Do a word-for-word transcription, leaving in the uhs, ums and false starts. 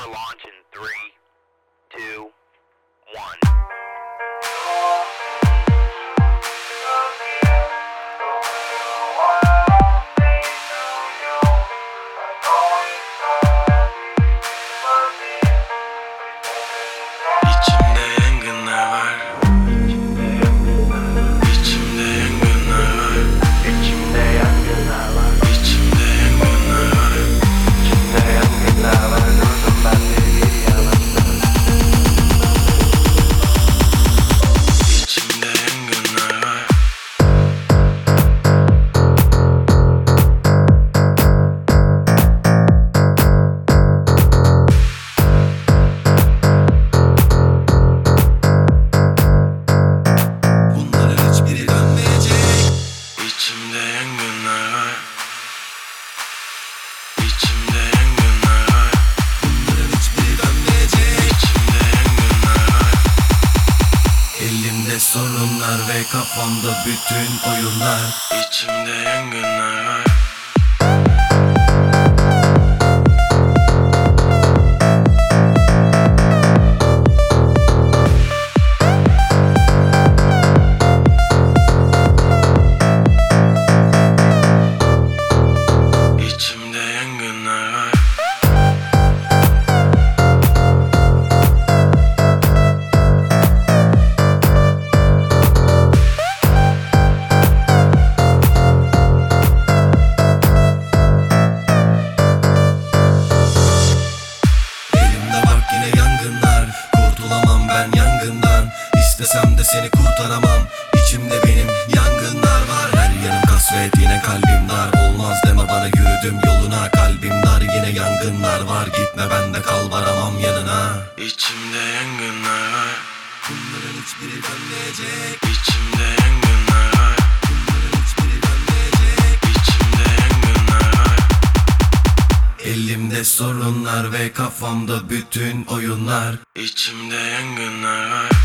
Timer launch in three, two, one. İçimde yangınlar var. İçimde yangınlar var. İçimde yangınlar var. İçimde yangınlar var. İçimde yangınlar var. Durdum ben de bir yanımda. İçimde yangınlar var. Bunların hiçbiri dönmeyecek. İçimde yangınlar var. İçimde yangınlar var. Bunların hiçbiri dönmeyecek. İçimde yangınlar var. Elimde sorunlar ve kafamda bütün oyunlar. İçimde yangınlar var. İçimde yangınlar var. Elimde bak yine yangınlar. Kurtulamam ben yangından. İstesem de seni kurtaramam. İçimde benim yangınlar var. Her yanım kasvet yine kalbim dar. Olmaz deme bana yürüdüm yoluna. Kalbim dar yine yangınlar var. Gitme bende kal varamam yanına. İçimde yangınlar var. Bunların hiçbiri dönmeyecek. İçimde yangınlar var. Bunların hiçbiri dönmeyecek. İçimde yangınlar var. Elimde sorunlar ve kafamda bütün oyunlar. İçimde yangınlar var.